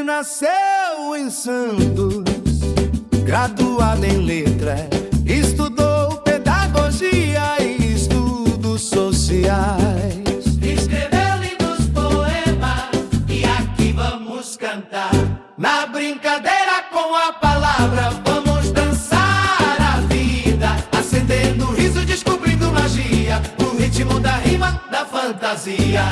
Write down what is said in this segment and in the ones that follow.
nasceu em Santos, graduado em letras, estudou pedagogia e estudos sociais. Escreveu lindos poemas e aqui vamos cantar. Na brincadeira com a palavra vamos dançar a vida, acendendo riso, descobrindo magia, no ritmo da rima, da fantasia.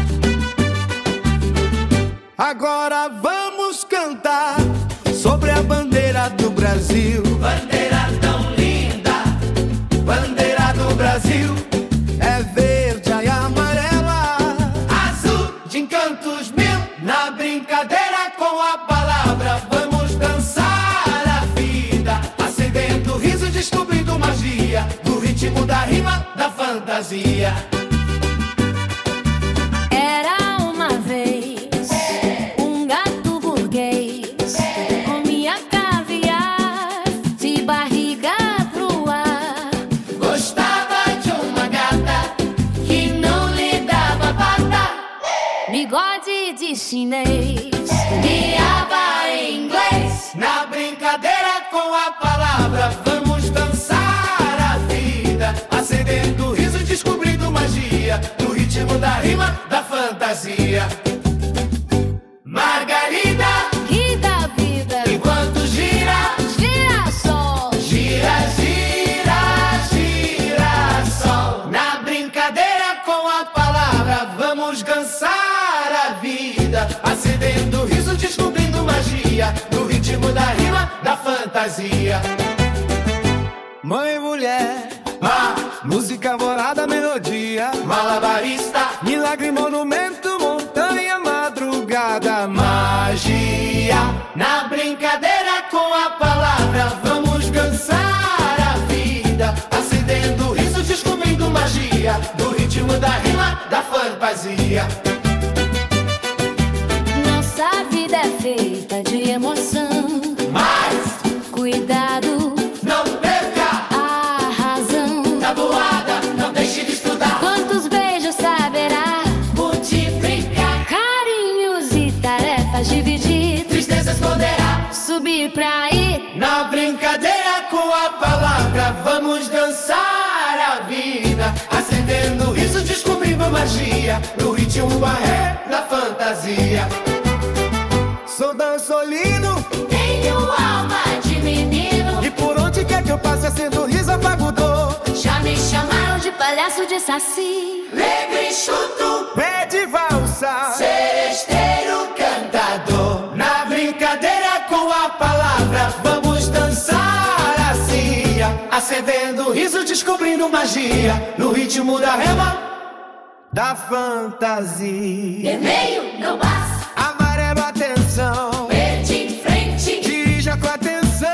Agora vamos cantar sobre a bandeira do Brasil. Bandeira tão linda, bandeira do Brasil. É verde e amarela, azul de encantos mil. Na brincadeira com a palavra vamos dançar a vida, acendendo riso, descobrindo magia, no ritmo da rima, da fantasia. Bigode de chinês, guiava em inglês. Na brincadeira com a palavra vamos dançar a vida, acendendo riso, descobrindo magia, no ritmo da rima, da fantasia. Margarida, ri da vida, enquanto gira, girassol, gira, gira, girassol. Na brincadeira com a palavra vamos dançar a vida, acendendo riso, descobrindo magia, no ritmo da rima, da fantasia. mãe e mulher, música vorada, melodia, Malabarista, milagre, monumento, montanha, madrugada, magia. Na brincadeira com a palavra vamos dançar a vida, acendendo riso, descobrindo magia, no ritmo da rima, da fantasia. Nossa vida é feita de emoção, Mas cuidado, não perca a razão. tabuada, não deixe de estudar, Quantos beijos saberá multiplicar, carinhos e tarefas dividir, tristezas poderá. subir pra ir. Na brincadeira com a palavra vamos dançar a vida, acendendo riso, descobrindo magia, no ritmo barré, da fantasia. sou dançolino, Tenho alma de menino, e por onde quer que eu passe acendo riso, apago dor. já me chamaram de palhaço de saci. Negro enxuto, Pé de valsa, seresteiro, cantador. Na brincadeira com a palavra vamos dançar assim, acendendo riso, descobrindo magia, no ritmo da rima, da fantasia. Vermelho não passa, Amarelo, atenção, verde em frente. dirija com atenção.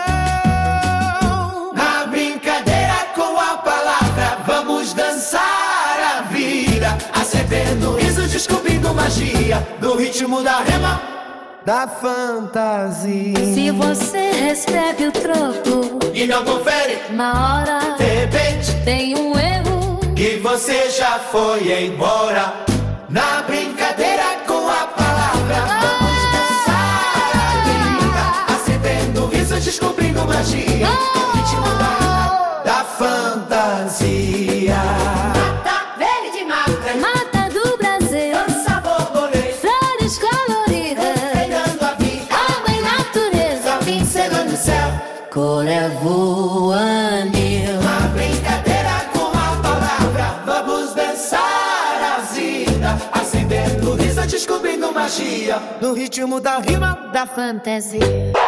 na brincadeira com a palavra vamos dançar a vida, acendendo riso, descobrindo magia, no ritmo da rima, Da fantasia. Se você recebe o troco, e não confere, na hora de repente, tem um erro. e você já foi embora. Na brincadeira com a palavra vamos dançar a vida, acendendo riso, descobrindo magia, no ritmo da fantasia. Mata verde, mata, Mata do Brasil, dança borboleta, flores coloridas, pegando a vida, água e natureza, pincelando o céu. cor é voanil. Na brincadeira com a palavra vamos dançar a vida, acendendo riso, descobrindo magia, No ritmo da rima, Da fantasia.